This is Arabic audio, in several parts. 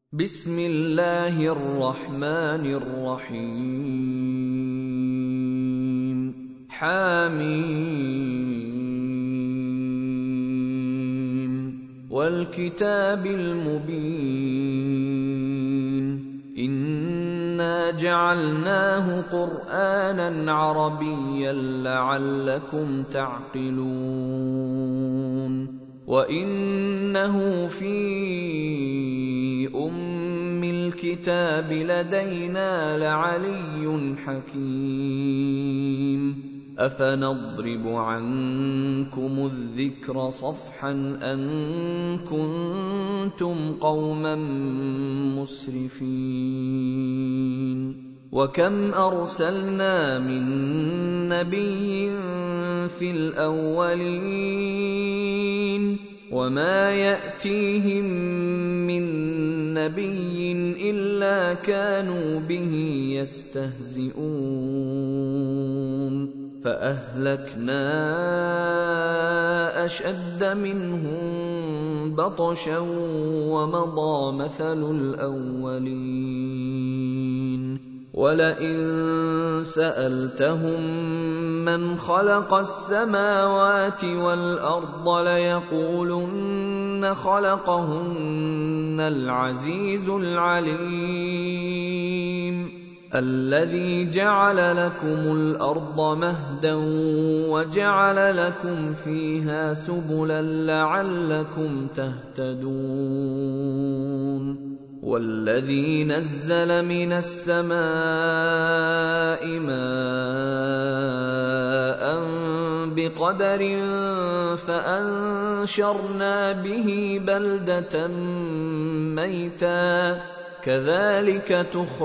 بسم الله الرحمن الرحيم حميم والكتاب المبين إنا جعلناه قرآنا عربيا لعلكم تعقلون وإنه في أم الكتاب لدينا لعلي حكيم أفنضرب عنكم الذكر صفحا أن كنتم قوما مسرفين وكم أرسلنا من نبي في الأولين وما يأتيهم من نبي إلا كانوا به يستهزئون فأهلكنا أشد منهم بطشا ومضى مثل الأولين ولئن سألتهم من خلق السماوات والأرض ليقولن خلقهن العزيز العليم الذي جعل لكم الأرض مهدا وجعل لكم فيها سبلا لعلكم تهتدون والذي نزل من السماء ماء بقدر فأنشرنا به بلدة ميتا كذلك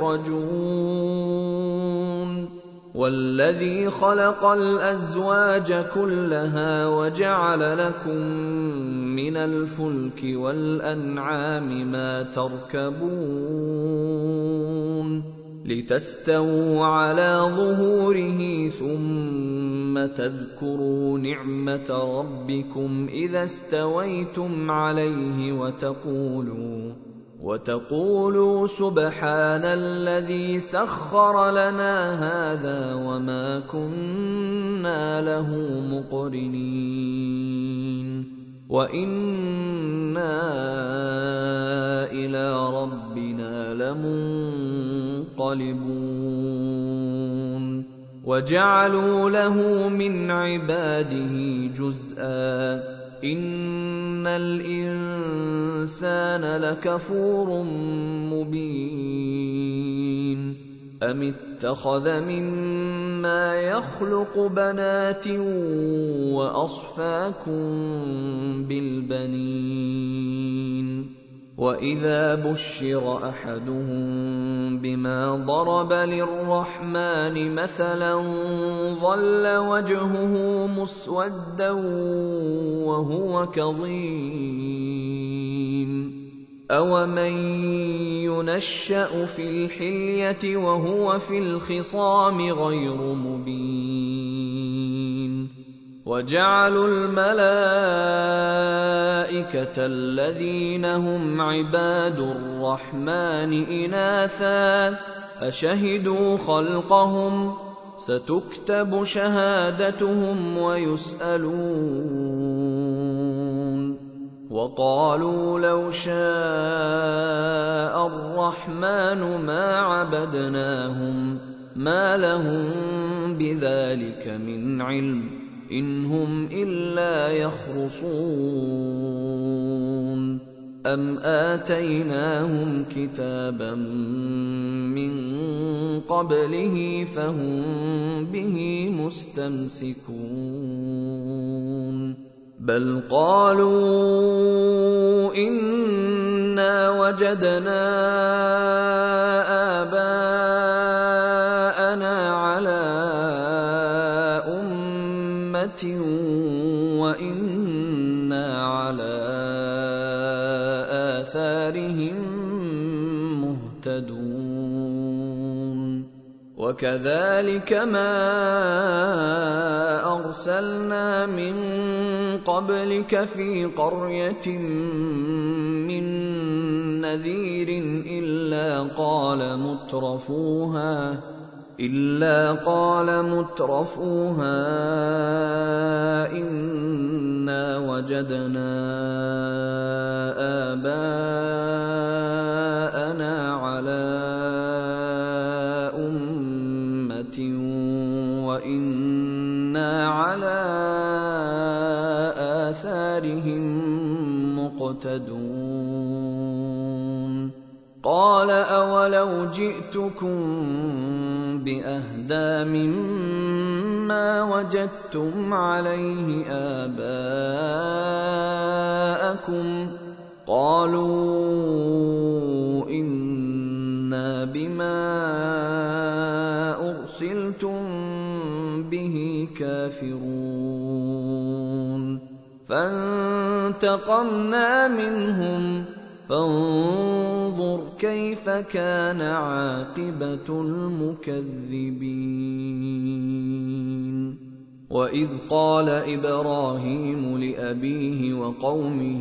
تخرجون والذي خلق الأزواج كلها وجعل لكم من الفلك والأنعام ما تركبون لتستووا على ظهوره ثم تذكروا نعمة ربكم إذا استويتم عليه وتقولوا سبحان الذي سخر لنا هذا وما كنا له مقرنين وإنا إلى ربنا لمنقلبون وجعلوا له من عباده جزءا إن الإنسان لكفور مبين أم اتخذ مما يخلق بنات وأصفاكم بالبنين وإذا بشر أحدهم بما ضرب للرحمن مثلا ظل وجهه مسودا وهو كظيم أومن ينشأ في الحلية وهو في الخصام غير مبين وجعلوا الملائكة الذين هم عباد الرحمن إناثا أشهدوا خلقهم ستكتب شهادتهم ويسألون وقالوا لو شاء الرحمن ما عبدناهم ما لهم بذلك من علم إن هم إلا يخرصون أم آتيناهم كتابا من قبله فهم به مستمسكون بل قالوا إنا وجدنا آباءنا على وإنا على آثارهم مهتدون وكذلك ما أرسلنا من قبلك في قرية من نذير إلا قال مترفوها إنا وجدنا آباءنا على أمة وإنا على آثارهم مقتدون قال أولو جئتكم بأهدى مما وجدتم عليه آباءكم قالوا إنا بما أرسلتم به كافرون فانتقمنا منهم فانظر كيف كان عاقبة المكذبين وإذ قال إبراهيم لأبيه وقومه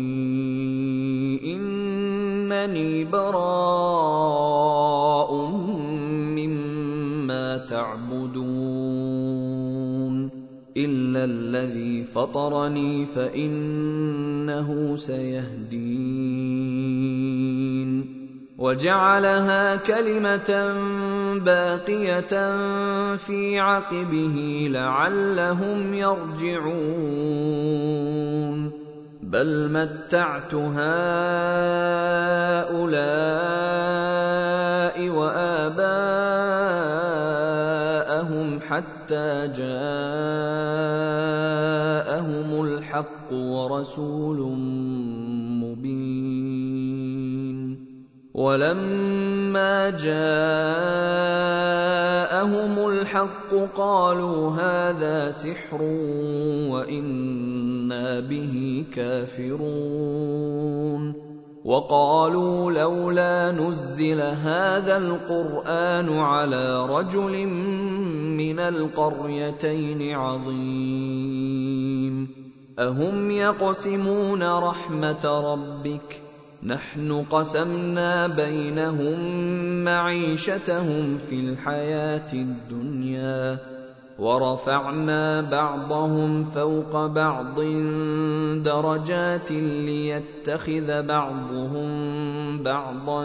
إنني براء مما تعبدون إلا الذي فطرني فإنه سيهدين وجعلها كلمة باقية في عقبه لعلهم يرجعون بل متعت هؤلاء وآباءهم حتى جاءهم الحق ورسول مبين ولما جاءهم الحق قالوا هذا سحر وإنا به كافرون وقالوا لولا نزل هذا القرآن على رجل من القريتين عظيم أهم يقسمون رحمة ربك نحن قسمنا بينهم معيشتهم في الحياة الدنيا ورفعنا بعضهم فوق بعض درجات ليتخذ بعضهم بعضا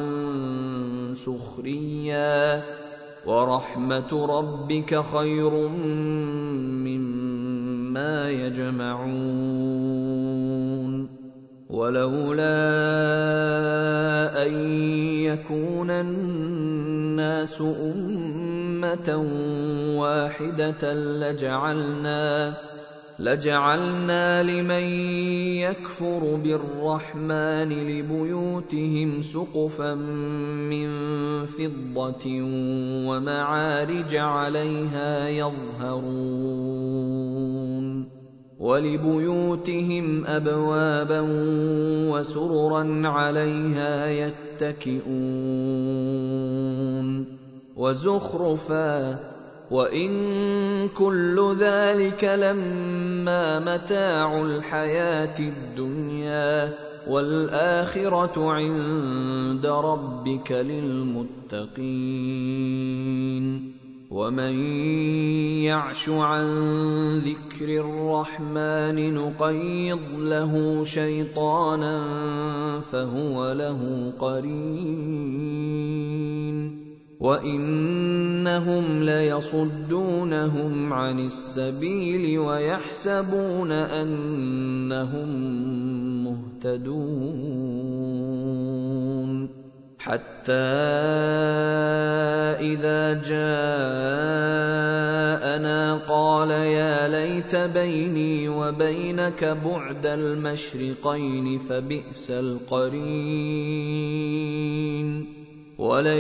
سخريا ورحمة ربك خير مما يجمعون ولولا أن يكون الناس أمة واحدة لجعلنا لمن يكفر بالرحمن لبيوتهم سقفا من فضة ومعارج عليها يظهرون ولبيوتهم أبوابا وسررا عليها يتكئون وزخرفا وإن كل ذلك لما متاع الحياة الدنيا والآخرة عند ربك للمتقين ومن يعش عن ذكر الرحمن نقيض له شيطانا فهو له قرين وإنهم ليصدونهم عن السبيل ويحسبون أنهم مهتدون حتى إذا جاءنا قال يا ليت بيني وبينك بعد المشرقين فبئس القرين ولن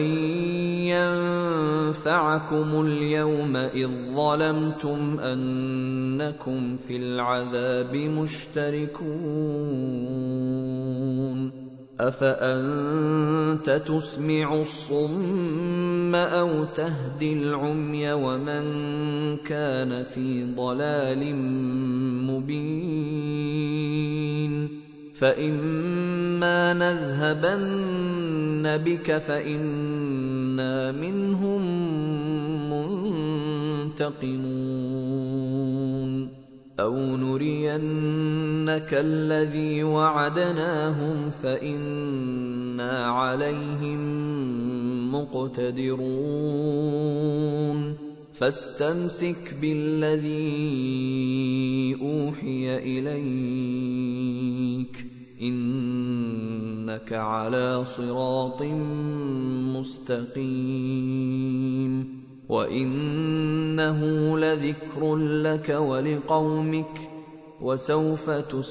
ينفعكم اليوم إذ ظلمتم أنكم في العذاب مشتركون أفأنت تسمع الصم أو تهدي العمي ومن كان في ضلال مبين فإما نذهبن بك فإنا منهم منتقمون أو نرينك الذي وعدناهم فإنا عليهم مقتدرون فاستمسك بالذي أوحي إليك إنك على صراط مستقيم وإنه لذكر لك ولقومك وسوف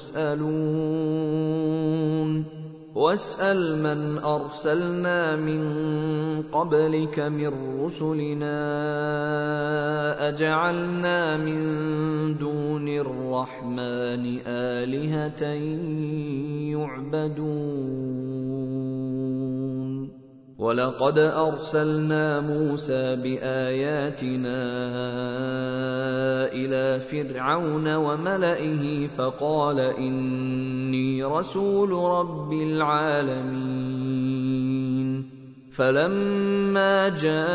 تسألون واسأل من أرسلنا من قبلك من رسلنا أجعلنا من دون الرحمن آلهة يعبدون ولقد أرسلنا موسى بآياتنا إلى فرعون وملئه فقال إني رسول رب العالمين فلما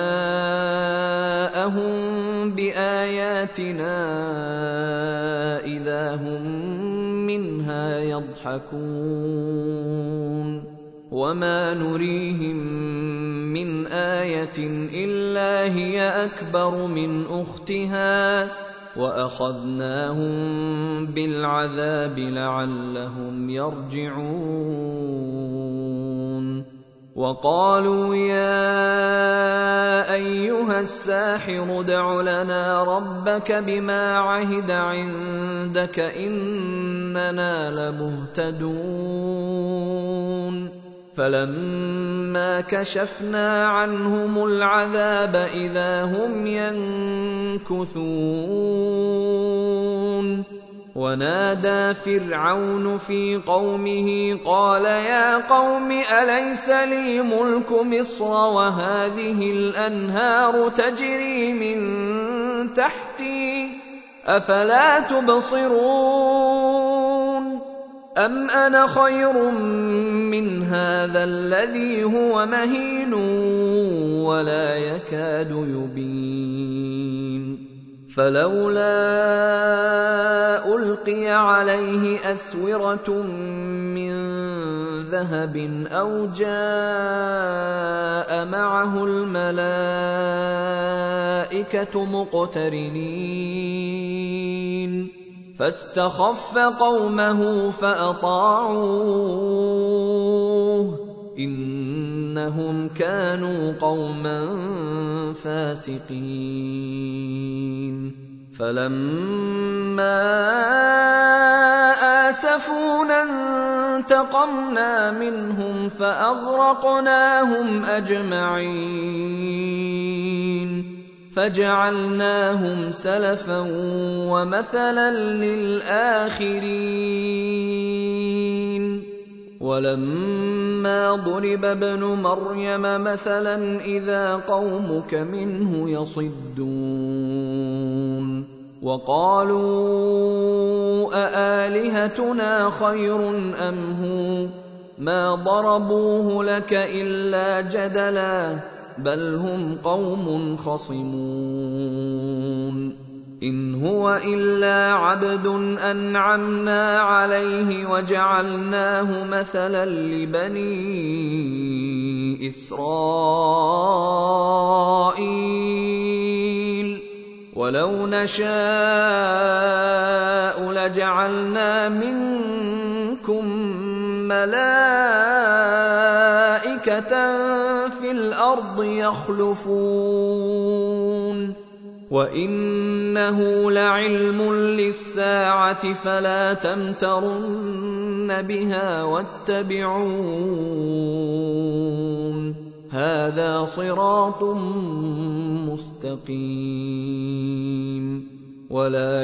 جاءهم بآياتنا إذا هم منها يضحكون وما نريهم من آية إلا هي أكبر من أختها وأخذناهم بالعذاب لعلهم يرجعون وقالوا يا أيها الساحر ادع لنا ربك بما عهد عندك إننا لمهتدون فلما كشفنا عنهم العذاب إذا هم ينكثون ونادى فرعون في قومه قال يا قوم أليس لي ملك مصر وهذه الأنهار تجري من تحتي أفلا تبصرون أم أنا خير من هذا الذي هو مهين ولا يكاد يبين فلولا ألقي عليه أسورة من ذهب أو جاء معه الملائكة مقترنين فاستخف قومه فأطاعوه إنهم كانوا قوما فاسقين فلما آسفونا انتقمنا منهم فأغرقناهم أجمعين فجعلناهم سلفا ومثلا للآخرين ولما ضرب ابن مريم مثلا إذا قومك منه يصدون وقالوا أآلهتنا خير أم هو ما ضربوه لك إلا جدلا بل هم قوم خصمون إن هو إلا عبد أنعمنا عليه وجعلناه مثلا لبني إسرائيل ولو نشاء لجعلنا منكم ملائكة في الأرض يخلفون وإنه لعلم للساعة فلا تمترن بها واتبعون هذا صراط مستقيم ولا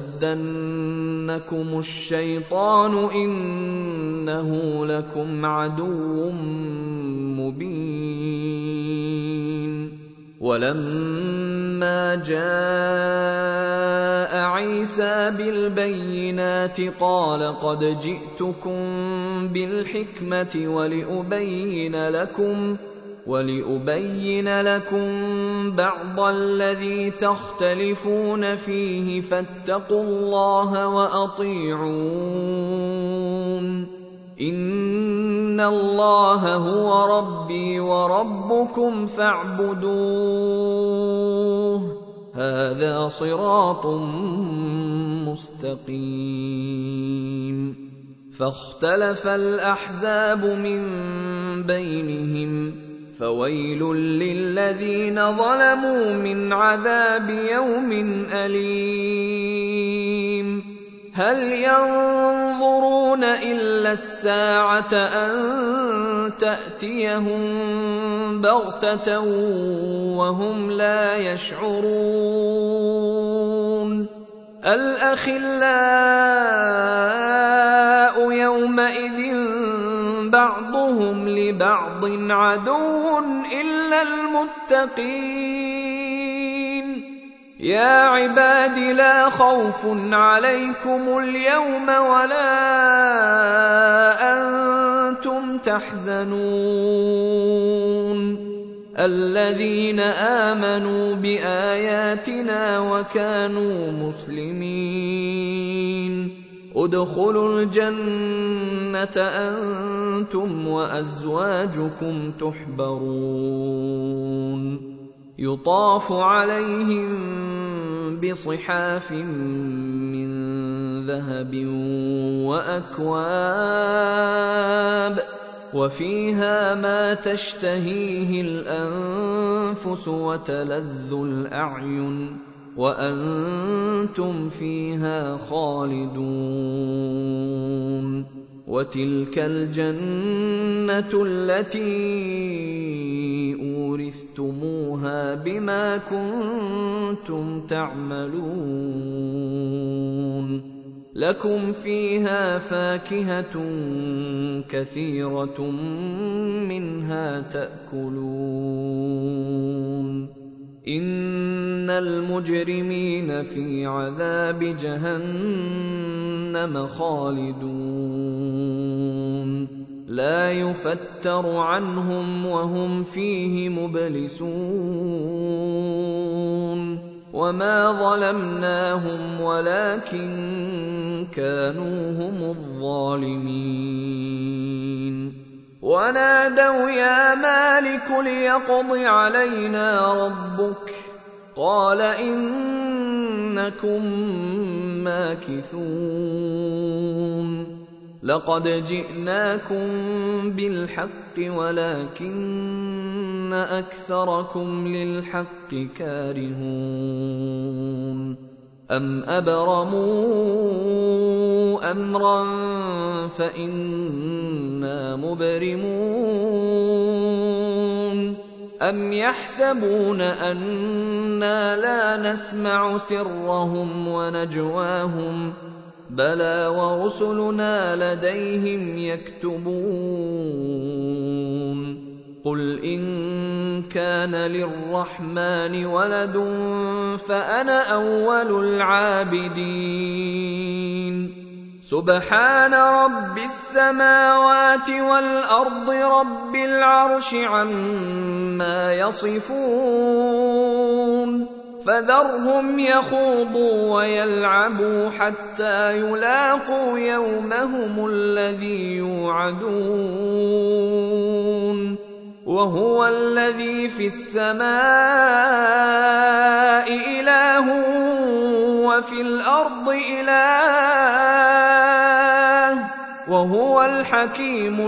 يصدنكم الشيطان إنه لكم عدو مبين ولما جاء عيسى بالبينات قال قد جئتكم بالحكمة ولأبين لكم بعض الذي تختلفون فيه فاتقوا الله وأطيعون إن الله هو ربي وربكم فاعبدوه هذا صراط مستقيم فاختلف الأحزاب من بينهم فويل للذين ظلموا من عذاب يوم أليم هل ينظرون إلا الساعة أن تأتيهم بغتة وهم لا يشعرون الأخلاء يومئذ بعضهم لبعض عدو إلا المتقين يا عباد لا خوف عليكم اليوم ولا أنتم تحزنون الذين آمنوا بآياتنا وكانوا مسلمين ادخلوا الجنة أنتم وأزواجكم تحبرون يطاف عليهم بصحاف من ذهب وأكواب وفيها ما تشتهيه الأنفس وتلذ الأعين وأنتم فيها خالدون وتلك الجنة التي أورثتموها بما كنتم تعملون لكم فيها فاكهة كثيرة منها تأكلون إن المجرمين في عذاب جهنم خالدون لا يفتر عنهم وهم فيه مبلسون وما ظلمناهم ولكن كانوا هم الظالمين ونادوا يا مالك ليقض علينا ربك قال إنكم ماكثون لقد جئناكم بالحق ولكن أكثركم للحق كارهون أم أبرموا أمرا فإنا مبرمون أم يحسبون أنا لا نسمع سرهم ونجواهم بلى ورسلنا لديهم يكتبون قل إن كان للرحمن ولد فأنا أول العابدين سبحان رب السماوات والأرض رب العرش عما يصفون فذرهم يخوضوا ويلعبوا حتى يلاقوا يومهم الذي يوعدون وهو الذي في السماء إله وفي الأرض إله وهو الحكيم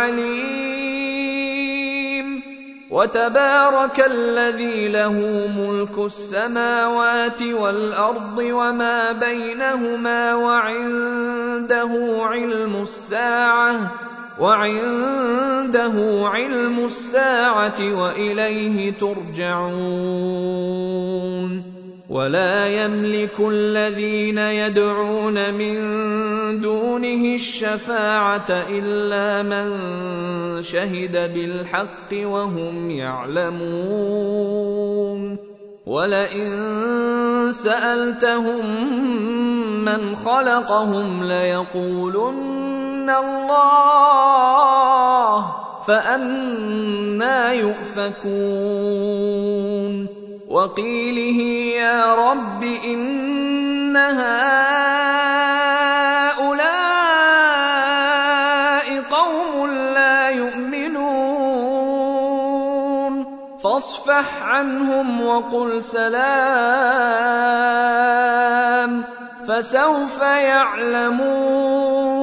العليم وتبارك الذي له ملك السماوات والأرض وما بينهما وعنده علم الساعة وإليه ترجعون ولا يملك الذين يدعون من دونه الشفاعة إلا من شهد بالحق وهم يعلمون ولئن سألتهم من خلقهم ليقولن الله فأنى يؤفكون وقيله يا رب إن هؤلاء قوم لا يؤمنون فاصفح عنهم وقل سلام فسوف يعلمون